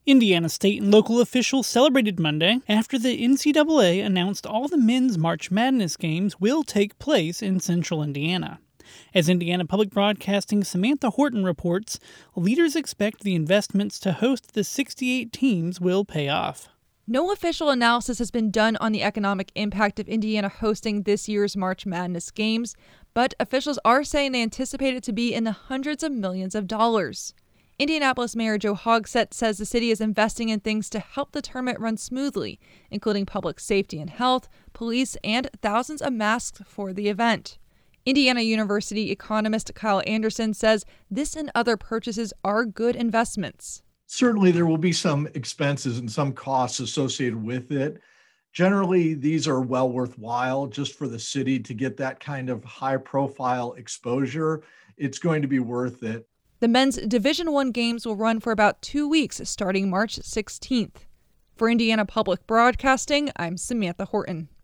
Indiana state and local officials celebrated Monday after the NCAA announced all the men's March Madness games will take place in central Indiana. As Indiana Public Broadcasting Samantha Horton reports, leaders expect the investments to host the 68 teams will pay off. No official analysis has been done on the economic impact of Indiana hosting this year's March Madness games, but officials are saying they anticipate it to be in the hundreds of millions of dollars. Indianapolis Mayor Joe Hogsett says the city is investing in things to help the tournament run smoothly, including public safety and health, police, and thousands of masks for the event. Indiana University economist Kyle Anderson says this and other purchases are good investments. Certainly, there will be some expenses and some costs associated with it. Generally, these are well worthwhile just for the city to get that kind of high-profile exposure. It's going to be worth it. The men's Division I games will run for about 2 weeks, starting March 16th. For Indiana Public Broadcasting, I'm Samantha Horton.